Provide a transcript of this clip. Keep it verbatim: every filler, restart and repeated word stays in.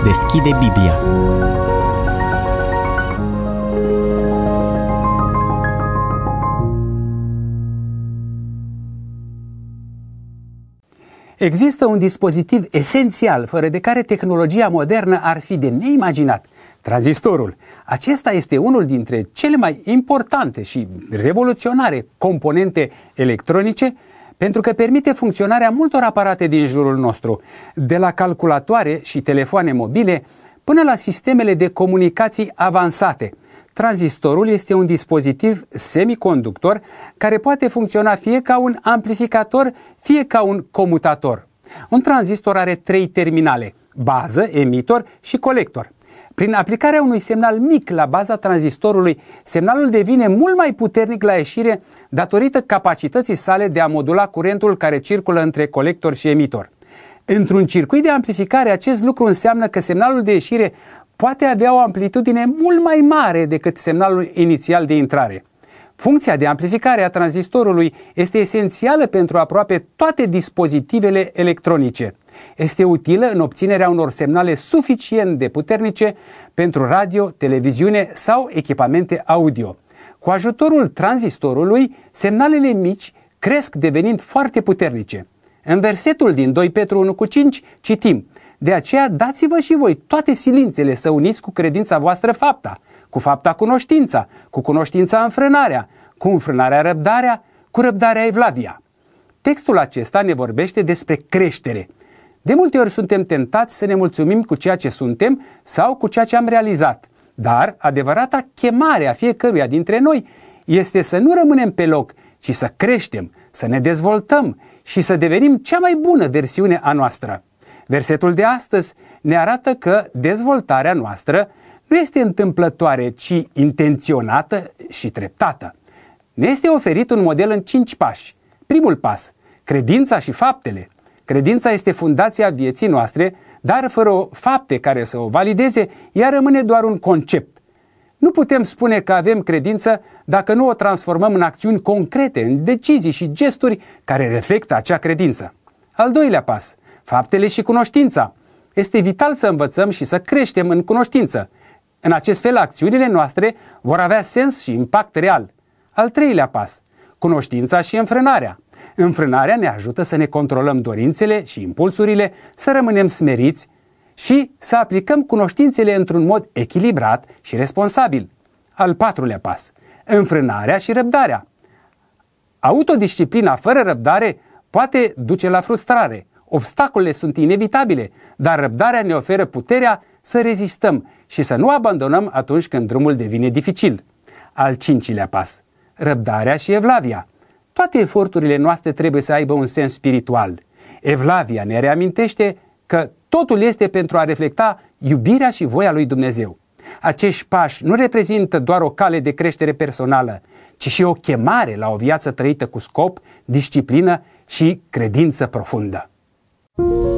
deschide Biblia. Există un dispozitiv esențial, fără de care tehnologia modernă ar fi de neimaginat: tranzistorul. Acesta este unul dintre cele mai importante și revoluționare componente electronice, pentru că permite funcționarea multor aparate din jurul nostru, de la calculatoare și telefoane mobile până la sistemele de comunicații avansate. Tranzistorul este un dispozitiv semiconductor care poate funcționa fie ca un amplificator, fie ca un comutator. Un tranzistor are trei terminale: bază, emitor și colector. Prin aplicarea unui semnal mic la baza tranzistorului, semnalul devine mult mai puternic la ieșire datorită capacității sale de a modula curentul care circulă între colector și emitor. Într-un circuit de amplificare, acest lucru înseamnă că semnalul de ieșire poate avea o amplitudine mult mai mare decât semnalul inițial de intrare. Funcția de amplificare a tranzistorului este esențială pentru aproape toate dispozitivele electronice. Este utilă în obținerea unor semnale suficient de puternice pentru radio, televiziune sau echipamente audio. Cu ajutorul tranzistorului, semnalele mici cresc devenind foarte puternice. În versetul din doi Petru unu cu cinci citim: de aceea dați-vă și voi toate silințele să uniți cu credința voastră fapta, cu fapta cunoștința, cu cunoștința înfrânarea, cu înfrânarea răbdarea, cu răbdarea evlavia. Textul acesta ne vorbește despre creștere. De multe ori suntem tentați să ne mulțumim cu ceea ce suntem sau cu ceea ce am realizat, dar adevărata chemare a fiecăruia dintre noi este să nu rămânem pe loc, ci să creștem, să ne dezvoltăm și să devenim cea mai bună versiune a noastră. Versetul de astăzi ne arată că dezvoltarea noastră nu este întâmplătoare, ci intenționată și treptată. Ne este oferit un model în cinci pași. Primul pas: credința și faptele. Credința este fundația vieții noastre, dar fără fapte care să o valideze, ea rămâne doar un concept. Nu putem spune că avem credință dacă nu o transformăm în acțiuni concrete, în decizii și gesturi care reflectă acea credință. Al doilea pas: faptele și cunoștința. Este vital să învățăm și să creștem în cunoștință. În acest fel, acțiunile noastre vor avea sens și impact real. Al treilea pas: cunoștința și înfrânarea. Înfrânarea ne ajută să ne controlăm dorințele și impulsurile, să rămânem smeriți și să aplicăm cunoștințele într-un mod echilibrat și responsabil. Al patrulea pas: înfrânarea și răbdarea. Autodisciplina fără răbdare poate duce la frustrare. Obstacolele sunt inevitabile, dar răbdarea ne oferă puterea să rezistăm și să nu abandonăm atunci când drumul devine dificil. Al cincilea pas: răbdarea și evlavia. Toate eforturile noastre trebuie să aibă un sens spiritual. Evlavia ne reamintește că totul este pentru a reflecta iubirea și voia lui Dumnezeu. Acești pași nu reprezintă doar o cale de creștere personală, ci și o chemare la o viață trăită cu scop, disciplină și credință profundă.